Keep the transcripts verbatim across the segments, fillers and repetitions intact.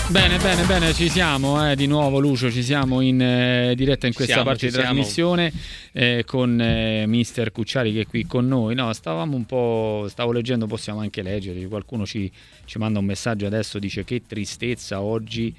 Bene, bene, bene, ci siamo, eh, di nuovo Lucio, ci siamo in eh, diretta in questa siamo, parte di trasmissione eh, con eh, mister Cucciari che è qui con noi. No, stavamo un po', stavo leggendo, possiamo anche leggere, qualcuno ci, ci manda un messaggio adesso, dice che tristezza oggi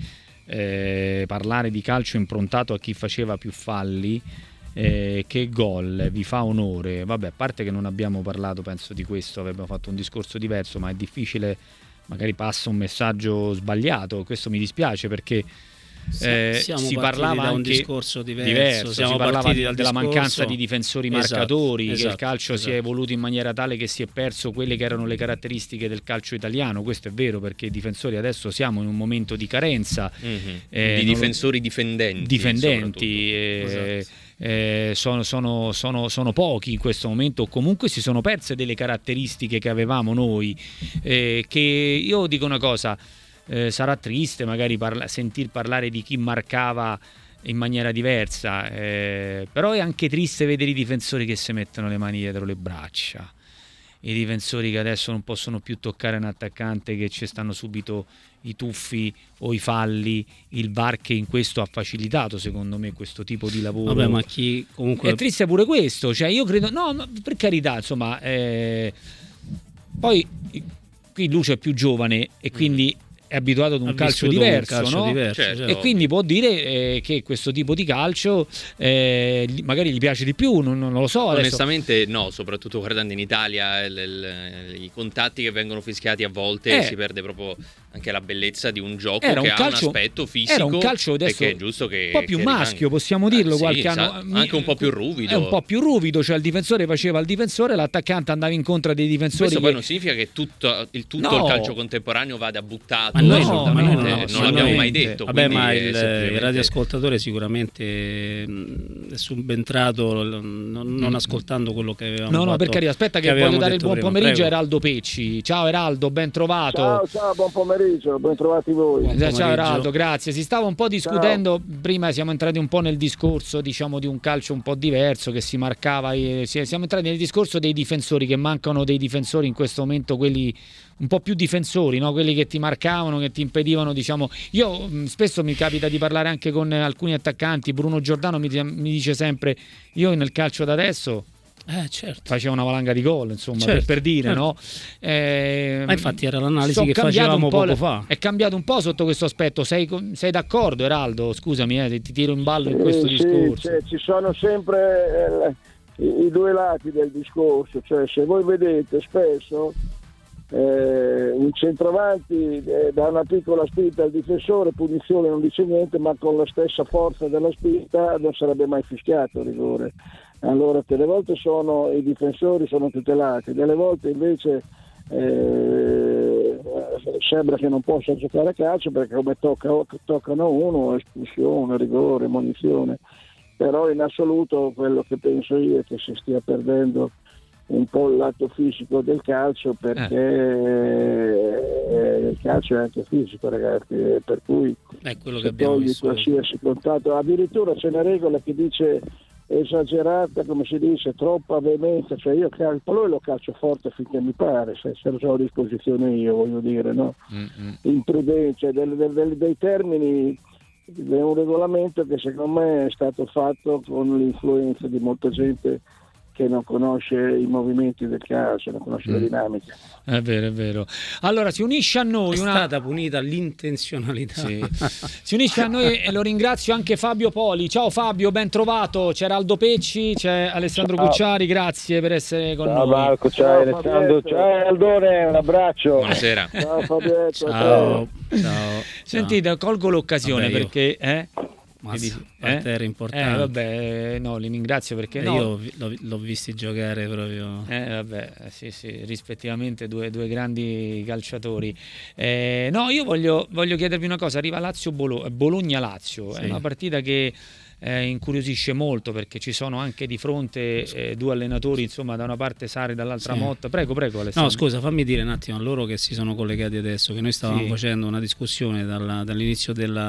eh, parlare di calcio improntato a chi faceva più falli. Eh, che gol, vi fa onore. Vabbè, a parte che non abbiamo parlato, penso, di questo, abbiamo fatto un discorso diverso, ma è difficile, magari passa un messaggio sbagliato, questo mi dispiace perché eh, siamo si partiti parlava da un anche discorso diverso, diverso siamo si parlava partiti dal della discorso... mancanza di difensori esatto, marcatori, esatto, che il calcio esatto. si è evoluto in maniera tale che si è perso quelle che erano le caratteristiche del calcio italiano. Questo è vero, perché i difensori adesso siamo in un momento di carenza, mm-hmm. eh, di difensori lo... difendenti difendenti eh, esatto. Eh, sono, sono, sono, sono pochi in questo momento, comunque si sono perse delle caratteristiche che avevamo noi, eh, che io dico una cosa, eh, sarà triste magari parla- sentir parlare di chi marcava in maniera diversa, eh, però è anche triste vedere i difensori che si mettono le mani dietro le braccia, i difensori che adesso non possono più toccare un attaccante, che ci stanno subito i tuffi o i falli, il V A R che in questo ha facilitato secondo me questo tipo di lavoro. Vabbè, ma chi comunque è triste pure questo, cioè io credo, no, no, per carità, insomma, eh, poi qui Lucio è più giovane e quindi mm. è abituato ad un ha calcio diverso, un calcio no? diverso certo, certo. E quindi può dire eh, che questo tipo di calcio eh, magari gli piace di più, non, non lo so adesso. Onestamente no, soprattutto guardando in Italia il, il, i contatti che vengono fischiati a volte, eh. si perde proprio anche la bellezza di un gioco era che un ha calcio, un aspetto fisico, era un calcio adesso perché è giusto che un po' più che maschio rimanga. possiamo dirlo, eh, qualche sì, anno sa, anche un po' più ruvido, è un po' più ruvido, cioè il difensore faceva il difensore, l'attaccante andava incontro a dei difensori. Questo che... poi non significa che tutto il, tutto no. il calcio contemporaneo vada buttato, ma noi, no, ma noi non, no, non no, l'abbiamo noi, mai detto. Vabbè, ma il, semplicemente... il radioascoltatore sicuramente è subentrato non, non ascoltando quello che avevamo no fatto. no per carità, aspetta che, che voglio dare il buon prima. pomeriggio Prego. a Eraldo Pecci. Ciao Eraldo, ben trovato. Ciao, ciao, buon pomeriggio, ben trovati voi. Eh, ciao Eraldo, grazie. Si stava un po' discutendo, ciao. Prima siamo entrati un po' nel discorso, diciamo, di un calcio un po' diverso che si marcava, eh, siamo entrati nel discorso dei difensori, che mancano dei difensori in questo momento, quelli un po' più difensori, no? Quelli che ti marcavano, che ti impedivano, diciamo. Io mh, spesso mi capita di parlare anche con alcuni attaccanti. Bruno Giordano mi, mi dice sempre: io nel calcio da adesso eh, certo. faceva una valanga di gol, insomma, certo, per, per dire, certo. no? Eh, ma infatti era l'analisi che facevamo poco la, fa. È cambiato un po' sotto questo aspetto. Sei, sei d'accordo, Eraldo? Scusami, eh, ti tiro in ballo in questo sì, discorso. Sì, ci sono sempre eh, i, i due lati del discorso, cioè se voi vedete spesso eh, un centravanti eh, da una piccola spinta al difensore, punizione, non dice niente, ma con la stessa forza della spinta non sarebbe mai fischiato il rigore. Allora delle volte sono i difensori sono tutelati, delle volte invece eh, sembra che non possa giocare a calcio perché come tocca, toccano uno, espulsione, rigore, munizione. Però in assoluto quello che penso io è che si stia perdendo un po' il lato fisico del calcio, perché eh. il calcio è anche fisico, ragazzi, per cui è quello se che abbiamo togli visto. Qualsiasi contatto, addirittura c'è una regola che dice esagerata, come si dice, troppa veemenza, cioè io il pallone lo calcio forte finché mi pare, se, se lo so a disposizione io, voglio dire, no? Mm-hmm. Imprudenza, del, del, del, dei termini, è un regolamento che secondo me è stato fatto con l'influenza di molta gente che non conosce i movimenti del calcio, non conosce mm. le dinamiche. È vero, è vero. Allora si unisce a noi è una... stata punita l'intenzionalità. Sì. Si unisce a noi e lo ringrazio anche Fabio Poli. Ciao Fabio, ben trovato. C'è Eraldo Pecci, c'è Alessandro ciao. Cucciari, grazie per essere con ciao, noi. Marco, ciao, ciao Alessandro, ciao Aldone, un abbraccio. Buonasera. Ciao Fabietto. Ciao. Ciao. Sentite, colgo l'occasione Vabbè, perché eh? Mazza, eh? Era importante. Eh, vabbè, no, li ringrazio perché eh, no. io l'ho, l'ho visti giocare proprio. Eh, vabbè, sì, sì, rispettivamente due, due grandi calciatori. Eh, no, io voglio, voglio chiedervi una cosa. Arriva Lazio Bologna, Bologna-Lazio, sì. È una partita che eh, incuriosisce molto perché ci sono anche di fronte eh, due allenatori, insomma, da una parte Sarri, dall'altra sì. Motta. Prego, prego Alessandro. No, scusa, fammi dire un attimo a loro che si sono collegati adesso, che noi stavamo sì. facendo una discussione dalla, dall'inizio della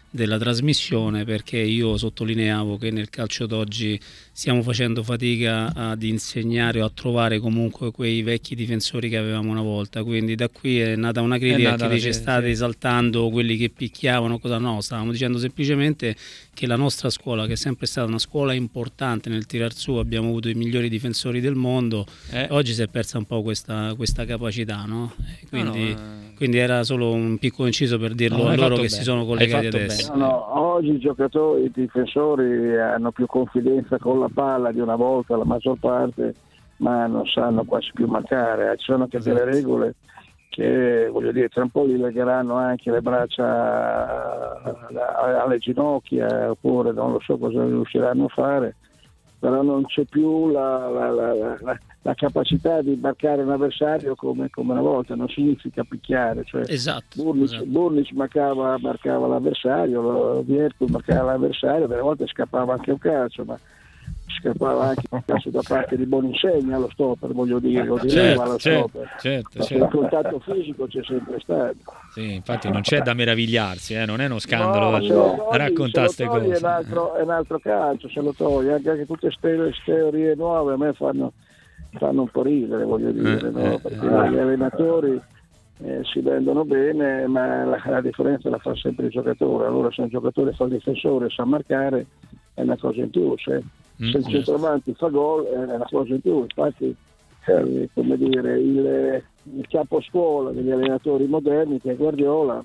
della trasmissione, perché io sottolineavo che nel calcio d'oggi stiamo facendo fatica ad insegnare o a trovare comunque quei vecchi difensori che avevamo una volta, quindi da qui è nata una critica che dice sì, state sì. esaltando quelli che picchiavano, cosa no, stavamo dicendo semplicemente che la nostra scuola, che è sempre stata una scuola importante nel tirar su, abbiamo avuto i migliori difensori del mondo, Eh. oggi si è persa un po' questa, questa capacità, no? E quindi, No, no, eh. quindi era solo un piccolo inciso per dirlo No, a hai loro fatto che bene. si sono Hai collegati fatto adesso. bene. No, no, oggi i giocatori, i difensori hanno più confidenza con la palla di una volta, la maggior parte, ma non sanno quasi più marcare. Ci sono anche Esatto. delle regole che, voglio dire, tra un po' gli legheranno anche le braccia alle ginocchia, oppure non lo so cosa riusciranno a fare, però non c'è più la, la, la, la, la capacità di marcare un avversario come, come una volta, non significa picchiare, cioè Esatto, Burnic, esatto. Burnic marcava, marcava l'avversario, Vierco marcava l'avversario, delle volte scappava anche un calcio, ma scappava anche un calcio da parte di Boninsegna allo stopper, voglio dire, o di Leva allo Certo, stopper. certo, Ma certo. il contatto fisico c'è sempre stato. Sì, infatti non c'è da meravigliarsi, eh, non è uno scandalo No, se lo togli, raccontare se queste lo togli cose. È un, altro, è un altro calcio, se lo togli, anche, anche tutte queste teorie nuove a me fanno, fanno un po' ridere, voglio dire, Eh, no? eh, Perché eh. gli allenatori eh, si vendono bene, ma la, la differenza la fa sempre il giocatore. Allora se un giocatore fa il difensore e sa marcare è una cosa in più, se, Mm, se il certo. centravanti fa gol è una cosa in più. Infatti eh, come dire, il, il capo scuola degli allenatori moderni, che è Guardiola,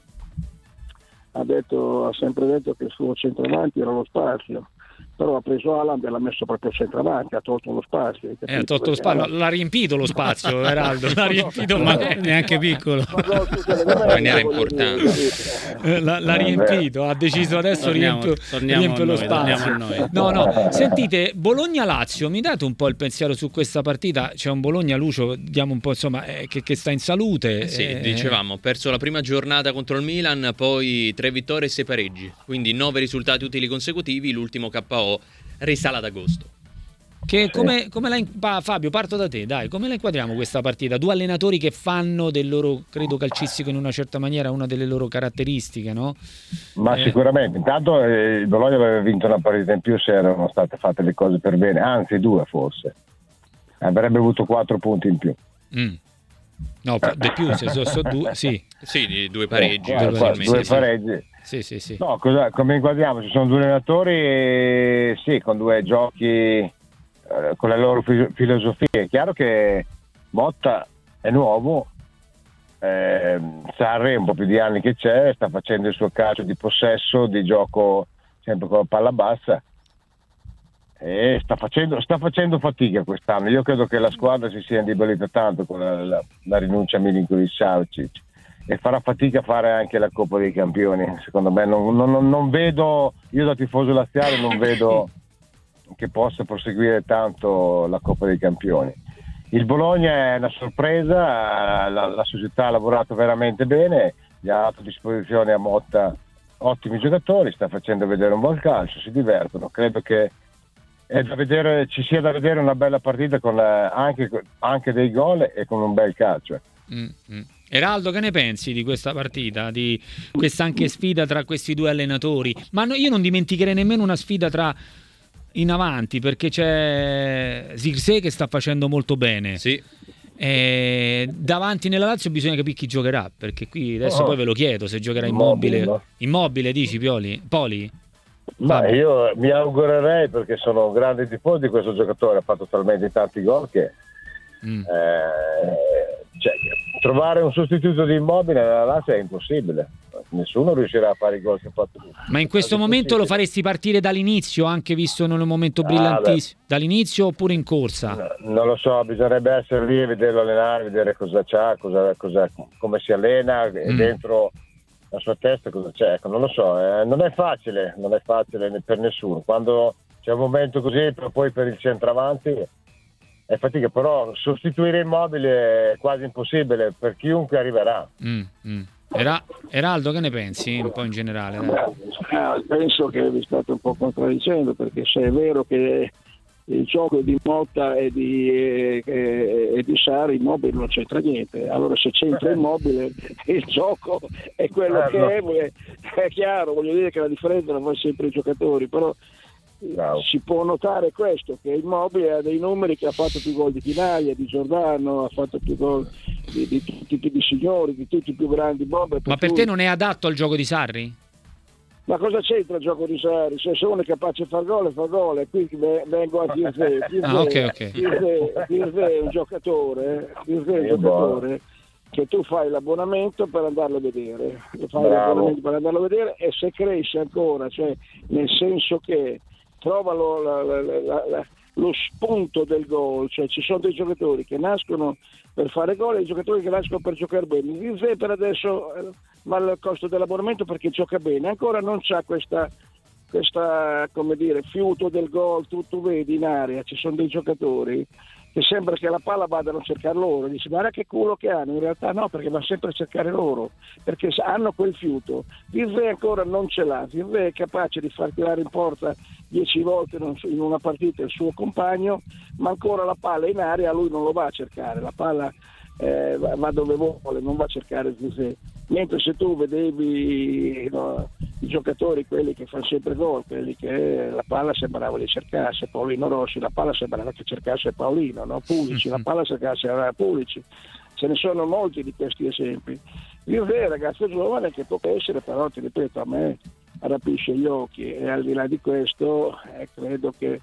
ha detto, ha sempre detto che il suo centravanti era lo spazio, però ha preso Haaland e l'ha messo proprio al centravanti, ha tolto lo spazio. hai Eh, ha capito? tolto lo Perché spazio, Haaland- l'ha riempito lo spazio, Eraldo, l'ha riempito, Ma ma neanche piccolo. Ma gol tutte le In maniera domenica, voglio dire, importante. capito? Eh, l'ha, l'ha riempito, ha deciso adesso Torniamo- riempio, torniamo riempio a lo noi, torniamo spazio. a noi. No, no, sentite, Bologna-Lazio, mi date un po' il pensiero su questa partita? C'è un Bologna, Lucio, diamo un po' insomma eh, che, che sta in salute. Eh sì, eh, dicevamo, ha perso la prima giornata contro il Milan, poi tre vittorie e sei pareggi, quindi nove risultati utili consecutivi, l'ultimo K O risale ad agosto. Che come, come la, pa- Fabio, parto da te, dai, come la inquadriamo questa partita? Due allenatori che fanno del loro credo calcistico in una certa maniera una delle loro caratteristiche, no? Ma Eh. sicuramente, intanto eh, il Bologna aveva vinto una partita in più se erano state fatte le cose per bene, anzi due forse, avrebbe avuto quattro punti in più. Mm. No, di più, se sono so due, sì, Sì, di due pareggi, Eh, qua- probabilmente, due sì. pareggi. sì, sì, sì. No, cosa, come inquadriamo? Ci sono due allenatori, eh, sì, con due giochi, eh, con le loro fi- filosofie. È chiaro che Motta è nuovo, eh, Sarri è un po' più di anni che c'è, sta facendo il suo calcio di possesso, di gioco sempre con la palla bassa, e sta facendo, sta facendo fatica quest'anno. Io credo che la squadra si sia indebolita tanto con la, la, la rinuncia a Milinkovic-Savic, e farà fatica a fare anche la Coppa dei Campioni. Secondo me non, non, non vedo, io da tifoso laziale non vedo che possa proseguire tanto la Coppa dei Campioni. Il Bologna è una sorpresa, la, la società ha lavorato veramente bene, gli ha dato a disposizione a Motta ottimi giocatori, sta facendo vedere un buon calcio, si divertono. Credo che è da vedere, ci sia da vedere una bella partita con eh, anche, anche dei gol e con un bel calcio. Mm, mm. Eraldo, che ne pensi di questa partita, di questa anche sfida tra questi due allenatori? Ma no, io non dimenticherei nemmeno una sfida tra in avanti, perché c'è Zirkzee che sta facendo molto bene. Sì. E davanti nella Lazio bisogna capire chi giocherà, perché qui adesso Oh. poi ve lo chiedo se giocherà Immobile, Immobile. no? Immobile, dici Pioli? Poli? Ma Fabio. io mi augurerei, perché sono un grande tifoso di questo giocatore, ha fatto talmente tanti gol che Mm. eh, cioè, trovare un sostituto di Immobile nella Lazio è impossibile, nessuno riuscirà a fare i gol che ha fatto lui. Ma in questo È momento lo impossibile. faresti partire dall'inizio, anche visto in un momento Ah, brillantissimo? Dall'inizio oppure in corsa? No, non lo so, bisognerebbe essere lì e vederlo allenare, vedere cosa c'ha, cosa, cosa, come si allena e Mm. dentro la sua testa cosa c'è. Ecco, non lo so, eh, non è facile, non è facile per nessuno. Quando c'è un momento così, poi per il centravanti è fatica, però sostituire Immobile è quasi impossibile per chiunque arriverà. Mm, mm. Era- Eraldo, che ne pensi un po' in generale? dai? Ah, penso che vi state un po' contraddicendo, perché se è vero che il gioco di Motta e di, e, e, e di Sarri, Immobile non c'entra niente. Allora se c'entra Immobile il gioco è quello ah, che no. è, è chiaro, voglio dire che la differenza la fanno sempre i giocatori, però Bravo. si può notare questo, che Immobile ha dei numeri, che ha fatto più gol di Chinaglia, di Giordano, ha fatto più gol di, di tutti i signori, di tutti i più grandi bomber. Ma per cui... te non è adatto al gioco di Sarri? Ma cosa c'entra il gioco di Sarri? Se uno è capace di far gol, fa gol, e qui vengo a Firze. Ah, ok, ok. Firze è un giocatore, Firze è un giocatore che tu fai l'abbonamento per andarlo a vedere, fai Bravo. l'abbonamento per andarlo a vedere, e se cresce ancora, cioè nel senso che trova lo, la, la, la, la, lo spunto del gol, cioè ci sono dei giocatori che nascono per fare gol e dei giocatori che nascono per giocare bene. Firze per adesso eh, va al costo dell'abbonamento perché gioca bene, ancora non c'ha questa, questa come dire, fiuto del gol. Tu, tu vedi in area, ci sono dei giocatori che sembra che la palla vadano a cercare loro, dici guarda che culo che hanno, in realtà no, perché va sempre a cercare loro, perché hanno quel fiuto. Firze ancora non ce l'ha, Firze è capace di far tirare in porta dieci volte in una partita il suo compagno, ma ancora la palla in area lui non lo va a cercare, la palla eh, va dove vuole, non va a cercare Firze. Mentre se tu vedevi, no, i giocatori, quelli che fanno sempre gol, quelli che la palla sembrava li cercasse, Paolino Rossi, la palla sembrava che cercasse Paolino, no? Pulici, la palla cercasse Pulici, ce ne sono molti di questi esempi. Firze è un ragazzo giovane che può essere, però ti ripeto, a me rapisce gli occhi, e al di là di questo eh, credo che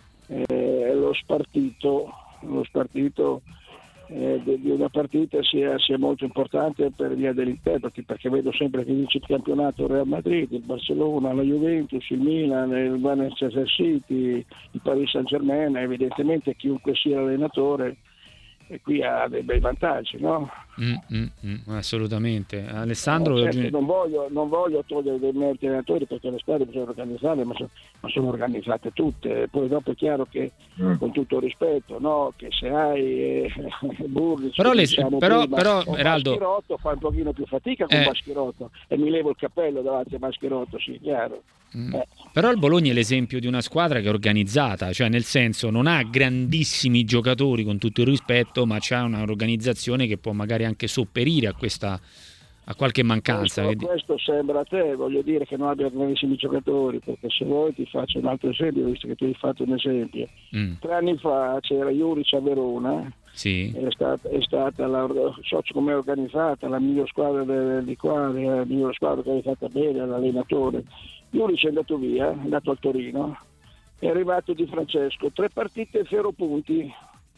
eh, lo spartito, lo spartito Eh, di una partita sia, sia molto importante per via degli interpreti, perché vedo sempre che vince il campionato il Real Madrid, il Barcellona, la Juventus, il Milan, il Manchester City, il Paris Saint Germain. Evidentemente chiunque sia l'allenatore e qui ha dei bei vantaggi, no? Mm, mm, mm, assolutamente. Alessandro, eh, certo, non, voglio, non voglio togliere dei meriti ai allenatori, perché le squadre bisogna organizzarle, ma, so, ma sono organizzate tutte. Poi dopo è chiaro che, mm. con tutto il rispetto, no, che se hai eh, Burri, però, le, diciamo però, prima, però con Eraldo, Maschirotto fa un pochino più fatica con eh. Maschirotto, e mi levo il cappello davanti a Maschirotto, sì, chiaro. Mm. Eh. Però il Bologna è l'esempio di una squadra che è organizzata, cioè nel senso non ha grandissimi giocatori, con tutto il rispetto, ma c'ha un'organizzazione che può magari anche sopperire a questa, a qualche mancanza. Questo, questo sembra a te, voglio dire che non abbia grandissimi giocatori, perché se vuoi ti faccio un altro esempio, visto che tu hai fatto un esempio. Mm. Tre anni fa c'era Juric a Verona. Sì. È stata, è stata la, so come è organizzata, la miglior squadra de, di qua, la miglior squadra che è fatta bene, l'allenatore. Juric è andato via, è andato al Torino, è arrivato Di Francesco, tre partite, zero punti,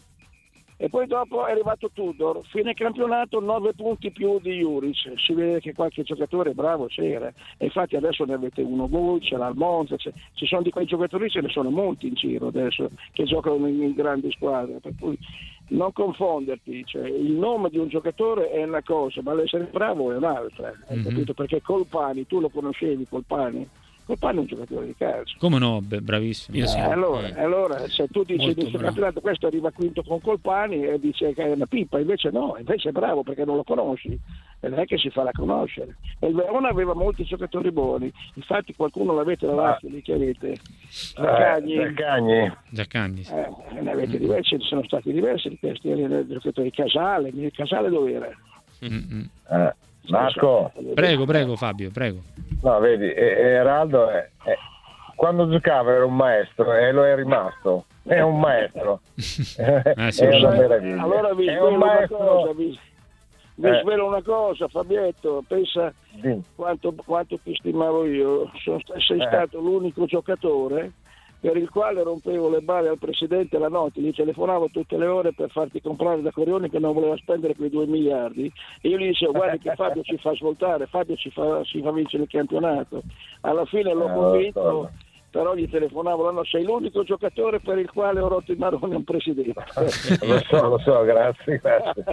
e poi dopo è arrivato Tudor, fine campionato nove punti più di Juric. Si vede che qualche giocatore bravo c'era, e infatti adesso ne avete uno voi, c'è l'Almonza, c'è, ci sono di quei giocatori, ce ne sono molti in giro adesso che giocano in, in grandi squadre, per cui non confonderti, cioè, il nome di un giocatore è una cosa, ma l'essere bravo è un'altra, hai mm-hmm. capito? Perché Colpani, tu lo conoscevi Colpani? Colpani è un giocatore di calcio. Come no? Beh, bravissimo. Eh, sì. allora, eh. allora, se tu dici di questo campionato, questo arriva quinto con Colpani e dice che è una pippa, invece no, invece è bravo perché non lo conosci, e non è che si farà conoscere. E il Verona aveva molti giocatori buoni, infatti qualcuno l'avete la Lazio lì che avete Zaccagni, Zaccagni. Zaccagni, sì. eh, ne avete diversi, ci sono stati diversi di questi giocatori. Casale, il Casale dove era? Mm-hmm. Eh. Marco, prego, prego Fabio, prego. No, vedi, Eraldo è, è, quando giocava era un maestro e lo è rimasto, è un maestro. Eh, sì, è una meraviglia. Allora vi svelo una cosa, vi, vi eh. svelo una cosa, Fabietto, pensa sì. quanto, quanto ti stimavo io. Sono, sei eh. stato l'unico giocatore per il quale rompevo le balle al presidente la notte, gli telefonavo tutte le ore per farti comprare da Corioni che non voleva spendere quei due miliardi, e io gli dicevo guarda che Fabio ci fa svoltare, Fabio ci fa, ci fa vincere il campionato. Alla fine l'ho eh, convinto, però gli telefonavo la notte, sei l'unico giocatore per il quale ho rotto i maroni a un presidente. Lo so, lo so, grazie, grazie.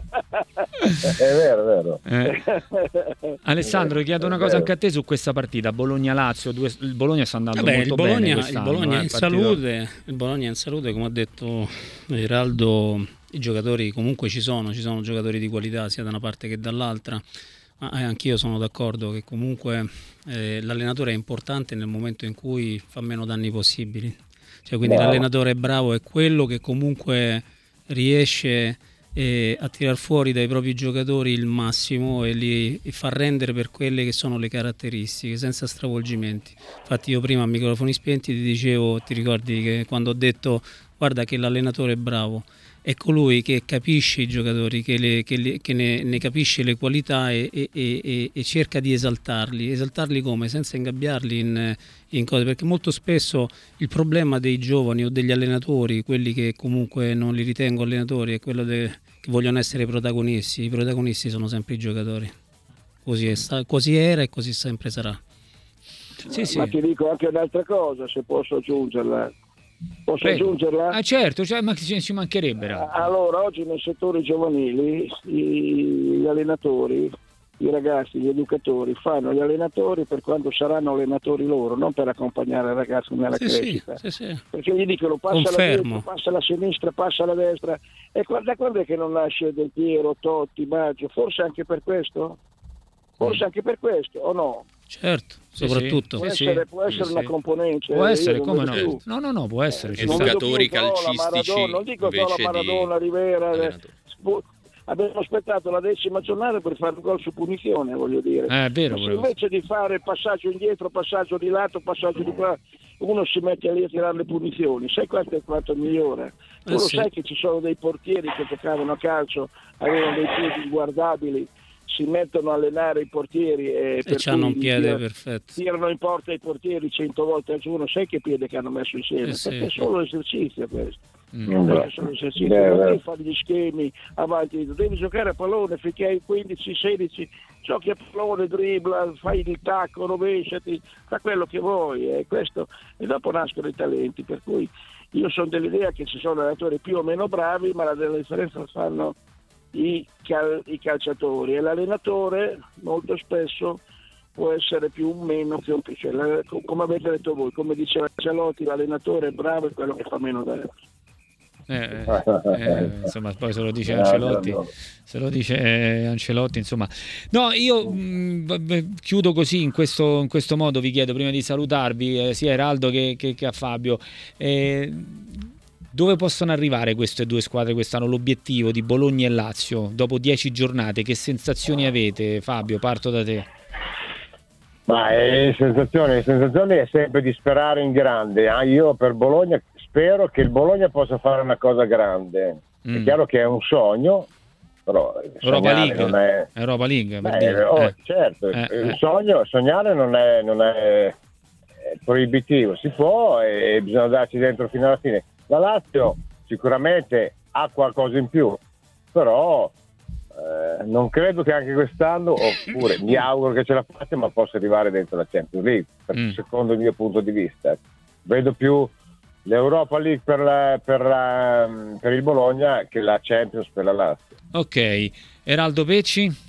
È vero, è vero. Eh. Alessandro, chiedo una cosa anche a te su questa partita, Bologna-Lazio. Due, il Bologna sta andando Vabbè, molto il Bologna, bene quest'anno. Il Bologna, eh, in salute, il Bologna in salute, come ha detto Eraldo, i giocatori comunque ci sono, ci sono giocatori di qualità sia da una parte che dall'altra. Ma anch'io sono d'accordo che comunque eh, l'allenatore è importante nel momento in cui fa meno danni possibili. Cioè, quindi no. l'allenatore bravo è quello che comunque riesce eh, a tirar fuori dai propri giocatori il massimo e li e fa rendere per quelle che sono le caratteristiche, senza stravolgimenti. Infatti io prima a microfoni spenti ti dicevo, ti ricordi che quando ho detto guarda che l'allenatore è bravo, è colui che capisce i giocatori, che, le, che, le, che ne, ne capisce le qualità e, e, e, e cerca di esaltarli. Esaltarli come? Senza ingabbiarli in, in cose, perché molto spesso il problema dei giovani o degli allenatori, quelli che comunque non li ritengo allenatori, è quello de, che vogliono essere protagonisti. I protagonisti sono sempre i giocatori. Così, è sta, così era e così sempre sarà. Sì, sì. Ma ti dico anche un'altra cosa, se posso aggiungerla. Posso Prego. aggiungerla? Ah certo, cioè, ma ci, ci mancherebbe. Allora, oggi nei settori giovanili i, gli allenatori, i ragazzi, gli educatori fanno gli allenatori per quando saranno allenatori loro, non per accompagnare il ragazzo nella sì, crescita. Sì, sì, sì. Perché gli dicono passa Confermo. alla destra, passa alla sinistra, passa alla destra. E da quando è che non nasce Del Piero, Totti, Baggio? Forse anche per questo? Forse anche per questo, o no? Certo, Sì, soprattutto. Può Sì, essere, sì. può essere Sì, una sì. componente. Può eh, essere, io non come no? vedo più. No, no, no, può essere. ci Non sta. vedo Educatori più Zola, calcistici Maradona, non dico Zola, invece Maradona, di Rivera. eh, allenatori. spu- Abbiamo aspettato la decima giornata per fare un gol su punizione, voglio dire. Eh, è vero, Se volevo- invece di fare passaggio indietro, passaggio di lato, passaggio di qua, uno si mette lì a tirare le punizioni. Sai quanto è quanto migliore? Tu Eh, lo sì. sai che ci sono dei portieri che giocavano a calcio, avevano dei piedi inguardabili, si mettono a allenare i portieri e, E per c'hanno cui un piede tir- perfetto. tirano in porta i portieri cento volte al giorno. Sai che piede che hanno messo insieme? Eh, sì. Perché è solo esercizio questo. Mm. Perché sono esercizi, Beh, non beh. devi fare gli schemi avanti, devi giocare a pallone finché hai quindici sedici, giochi a pallone, dribbla, fai il tacco, rovesciati, fa quello che vuoi e questo, e dopo nascono i talenti, per cui io sono dell'idea che ci sono allenatori più o meno bravi, ma la della differenza la fanno i, cal- i calciatori, e l'allenatore molto spesso può essere più o meno che un cioè, la- come avete detto voi, come diceva Ancelotti, l'allenatore è bravo e quello che fa meno danni. Eh, eh, insomma, poi se lo dice Ancelotti, se lo dice eh, Ancelotti, insomma. No, io mh, vabbè, chiudo così in questo, in questo modo, vi chiedo prima di salutarvi, eh, sia Eraldo che, che, che a Fabio, eh, dove possono arrivare queste due squadre quest'anno? L'obiettivo di Bologna e Lazio dopo dieci giornate, che sensazioni avete? Fabio, parto da te. Ma è sensazione, la sensazione è sempre di sperare in grande. Ah, io per Bologna spero che il Bologna possa fare una cosa grande. Mm. È chiaro che è un sogno, però Europa sognare League, non è... Europa League per Beh, dire. oh, Eh. certo, Eh, il eh. sogno, sognare non è, non è è proibitivo, si può e bisogna darci dentro fino alla fine. La Lazio sicuramente ha qualcosa in più, però eh, non credo che anche quest'anno, oppure mi auguro che ce la faccia, ma possa arrivare dentro la Champions League, per- Mm. secondo il mio punto di vista. Vedo più l'Europa League per, la, per, la, per il Bologna che la Champions per la Lazio. Ok, Eraldo Pecci?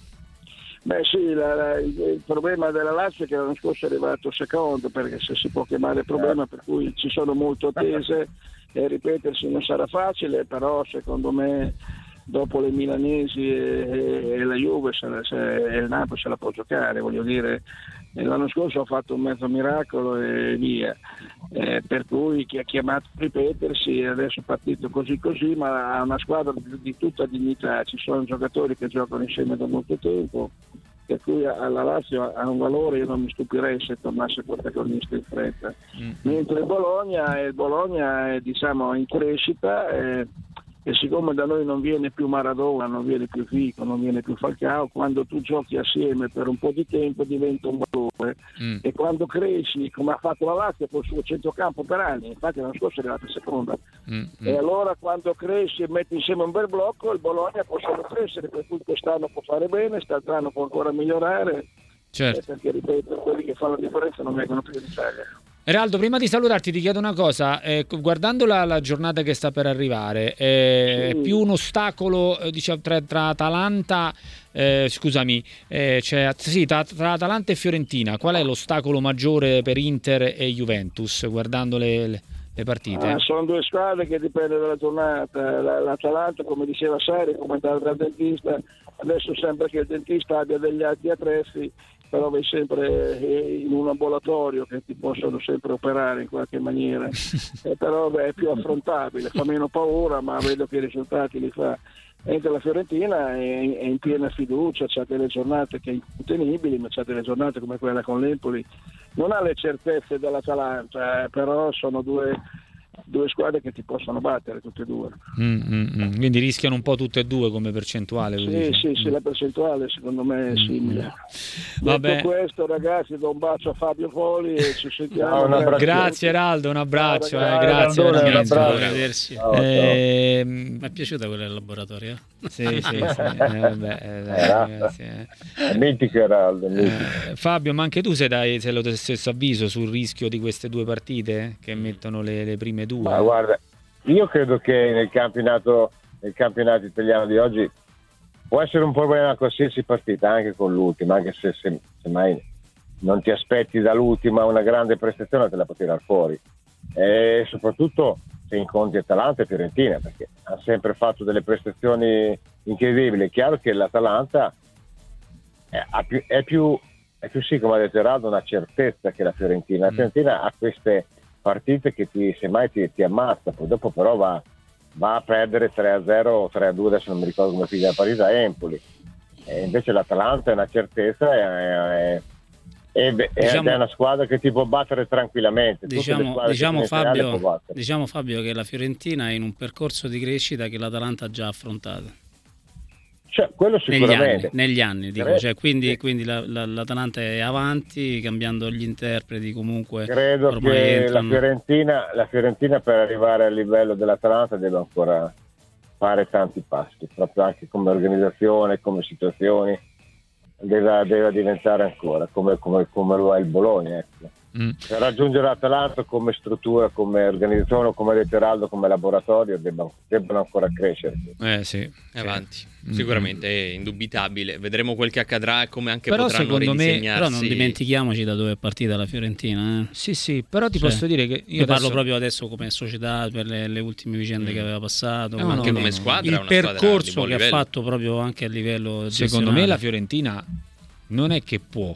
Beh sì, la- la- il, il problema della Lazio è che l'anno scorso è arrivato secondo, perché se si può chiamare problema, per cui ci sono molte attese e ripetersi non sarà facile, però secondo me dopo le milanesi e, e la Juve se, se, e il Napoli se la può giocare, voglio dire. E l'anno scorso ha fatto un mezzo miracolo e via, eh, per cui chi ha chiamato a ripetersi adesso è partito così così, ma ha una squadra di, di tutta dignità, ci sono giocatori che giocano insieme da molto tempo, per cui alla Lazio ha un valore, io non mi stupirei se tornasse protagonista in fretta. Mm. Mentre il Bologna, il Bologna è diciamo in crescita, eh, e siccome da noi non viene più Maradona, non viene più Fico, non viene più Falcao, quando tu giochi assieme per un po' di tempo diventa un valore. Mm. E quando cresci, come ha fatto la Lazio col suo centrocampo per anni, infatti l'anno scorso è arrivata seconda, Mm. Mm. e allora quando cresci e metti insieme un bel blocco, il Bologna può solo crescere, per cui quest'anno può fare bene, quest'altro anno può ancora migliorare, Certo. eh, perché ripeto, quelli che fanno la differenza non vengono più in Italia. Eraldo, prima di salutarti ti chiedo una cosa, eh, guardando la, la giornata che sta per arrivare, eh, è Sì. più un ostacolo eh, diciamo, tra, tra Atalanta, eh, scusami, eh, c'è, sì, tra, tra Atalanta e Fiorentina, qual è l'ostacolo maggiore per Inter e Juventus, guardando le, le, le partite? Ah, sono due squadre che dipende dalla giornata. La- L'Atalanta, come diceva Sari, come andare dal dentista, adesso sembra che il dentista abbia degli alti attrezzi però vai sempre in un ambulatorio che ti possono sempre operare in qualche maniera, eh, però beh, è più affrontabile, fa meno paura, ma vedo che i risultati li fa. Mentre la Fiorentina è, è in piena fiducia, c'ha delle giornate che è incontenibili, ma c'ha delle giornate come quella con l'Empoli, non ha le certezze dell'Atalanta, eh, però sono due due squadre che ti possono battere tutte e due. Mm, mm, mm. Quindi rischiano un po' tutte e due come percentuale. Sì, sì, sì, la percentuale secondo me è simile. Mm. Vabbè. Detto questo, ragazzi, do un bacio a Fabio Poli e ci sentiamo. No, grazie, grazie Eraldo, un abbraccio, Ciao, eh, grazie Raldone, veramente. un abbraccio. Arrivederci. Ciao, ciao. Eh, Mi è piaciuta quella del laboratorio. sì, sì, sì. Eh, vabbè, eh, dai, ragazzi, eh. È mitico Eraldo, è mitico. Eh, Fabio, ma anche tu sei, dai, sei lo stesso avviso sul rischio di queste due partite che mettono le, le prime due? Ma guarda, io credo che nel campionato, nel campionato italiano di oggi può essere un problema qualsiasi partita, anche con l'ultima, anche se, se, se mai non ti aspetti dall'ultima una grande prestazione, te la puoi tirare fuori. E soprattutto se incontri Atalanta e Fiorentina, perché ha sempre fatto delle prestazioni incredibili. È chiaro che l'Atalanta è, ha più, è più, è più sì, come ha detto Eraldo, una certezza che la Fiorentina. La Fiorentina ha queste partite che ti, semmai ti, ti ammazza, poi dopo però va, va a perdere tre a zero o tre a due, adesso non mi ricordo come figa la partita, a Empoli. E invece l'Atalanta è una certezza, è, è, è, Diciamo- è una squadra che ti può battere tranquillamente. Tutte le Diciamo, squadre diciamo, che sono in finale può Fabio, battere. diciamo Fabio che la Fiorentina è in un percorso di crescita che l'Atalanta ha già affrontato Cioè, quello negli anni, sicuramente. negli anni dico. Cre- Cioè, quindi, sì. quindi la- la- l'Atalanta è avanti, cambiando gli interpreti comunque. Credo ormai che entrano. la Fiorentina, la Fiorentina per arrivare al livello dell'Atalanta deve ancora fare tanti passi, proprio anche come organizzazione, come situazioni, deve, deve diventare ancora come, come, come lo è il Bologna. Ecco. Mm. Per raggiungere l'Atalanta come struttura, come organizzazione, come detto Eraldo, come laboratorio, debbano, debbano ancora crescere. Eh sì, È avanti. Mm. Sicuramente è indubitabile. Vedremo quel che accadrà e come anche Però potranno secondo me- ridisegnarsi. Però non dimentichiamoci da dove è partita la Fiorentina. Eh. Sì, sì, però ti Cioè, posso dire che io Io parlo adesso- proprio adesso come società per le, le ultime vicende che aveva passato, No, ma no, anche no, come no. squadra è il una squadra di percorso buon che ha livello. fatto proprio anche a livello secondo me gestionale. la Fiorentina non è che può,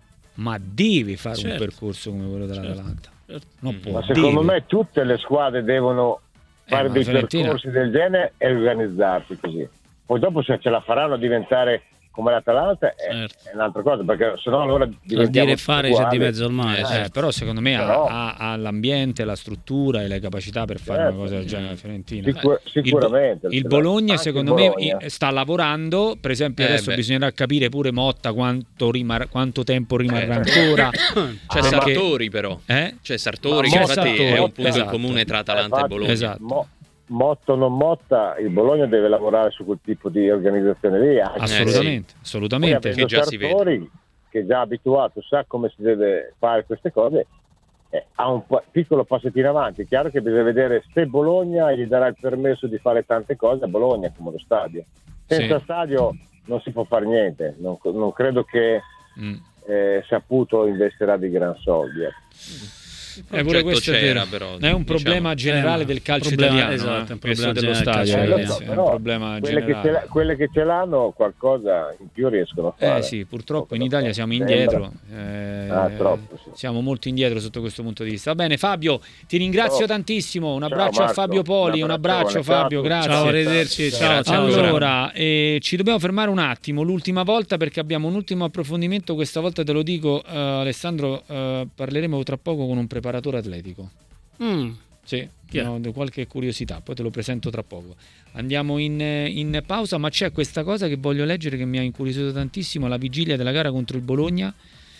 ma deve fare un Certo. percorso come quello dell'Atalanta. Certo. Non Mm. può, Ma secondo deve. me tutte le squadre devono fare Eh, ma dei la Fiorentina- percorsi del genere e organizzarsi così. Poi dopo se ce la faranno diventare come l'Atalanta è, Certo. è un'altra cosa, perché sennò allora Al diventiamo dire e fare c'è uguali. di mezzo al mare. Eh, Eh, certo. però secondo me ha- Però- ha, ha l'ambiente, la struttura e le capacità per fare Certo. una cosa del genere la Fiorentina. Sicur- Il Bo- sicuramente. Il, Bologna Anche secondo il me Bologna. i- sta lavorando, per esempio Eh, adesso beh. bisognerà capire pure Motta quanto, rimar- quanto tempo rimarrà ancora. C'è perché- Sartori però. Eh? C'è Sartori Ma che Motta- infatti è un punto esatto. in comune tra Atalanta Infatti, e Bologna. esatto. Mo- Motto o non Motta, il Bologna deve lavorare su quel tipo di organizzazione lì. anche Eh, Assolutamente, sì. poi assolutamente. avendo che già si vede. Sartori, che è già abituato, sa come si deve fare queste cose, eh, ha un po- piccolo passettino avanti. È chiaro che bisogna vedere se Bologna gli darà il permesso di fare tante cose a Bologna, come lo stadio. Senza Sì. stadio non si può fare niente, non, non credo che Mm. eh, Saputo investirà di gran soldi. ecco. Il Eh, pure progetto questo è c'era vero. però. È un diciamo. problema generale Eh, del calcio problema- italiano, esatto, eh, è un questo problema dello generale del stadio, calcio Eh, lo ragazzi, so, è però un problema quelle, che ce generale. l'ha- quelle che ce l'hanno qualcosa in più riescono a fare. Eh sì, purtroppo in Poco da Italia fare. siamo Sembra. indietro, eh, Ah, troppo, sì. siamo molto indietro sotto questo punto di vista. Va bene Fabio, ti ringrazio Oh. tantissimo, un Ciao, abbraccio a Marco. Fabio Poli, un Un abbraccio abbraccione. Fabio, Ciao a tutti. grazie. Ciao, arrivederci. Ciao. Ciao, ciao. ciao. Allora, eh, ci dobbiamo fermare un attimo, l'ultima volta perché abbiamo un ultimo approfondimento, questa volta te lo dico eh, Alessandro, eh, parleremo tra poco con un preparatore atletico. Mm. Sì, Chi è? ho qualche curiosità, poi te lo presento tra poco. Andiamo in, in pausa, ma c'è questa cosa che voglio leggere che mi ha incuriosito tantissimo, alla vigilia della gara contro il Bologna.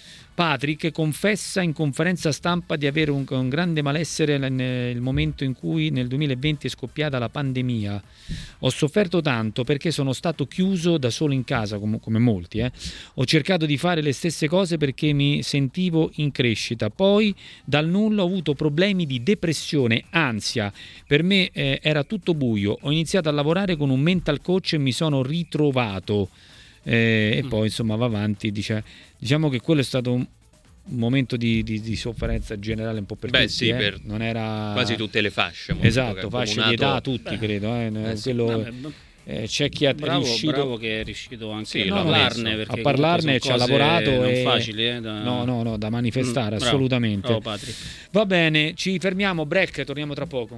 Patrick confessa in conferenza stampa di avere un, un grande malessere nel momento in cui nel duemilaventi è scoppiata la pandemia. Ho sofferto tanto perché sono stato chiuso da solo in casa, com- come molti. Eh. Ho cercato di fare le stesse cose perché mi sentivo in crescita. Poi dal nulla ho avuto problemi di depressione, ansia. Per me eh, era tutto buio. Ho iniziato a lavorare con un mental coach e mi sono ritrovato. Eh, e poi insomma va avanti, dice, diciamo che quello è stato un, un momento di, di, di sofferenza generale un po' per Beh, tutti, sì, eh. per non era quasi tutte le fasce. molto esatto, che ha fasce di accomunato- età tutti Beh, credo eh. eh sì, Quello Vabbè, eh, c'è chi ha bravo, riuscito bravo che è riuscito anche Sì, a no, parlarne, no, perché a parlarne, ci ha lavorato non e... facili, eh, da... no no no da manifestare, Mm, bravo, assolutamente. bravo, Patri. Va bene, ci fermiamo, break, torniamo tra poco.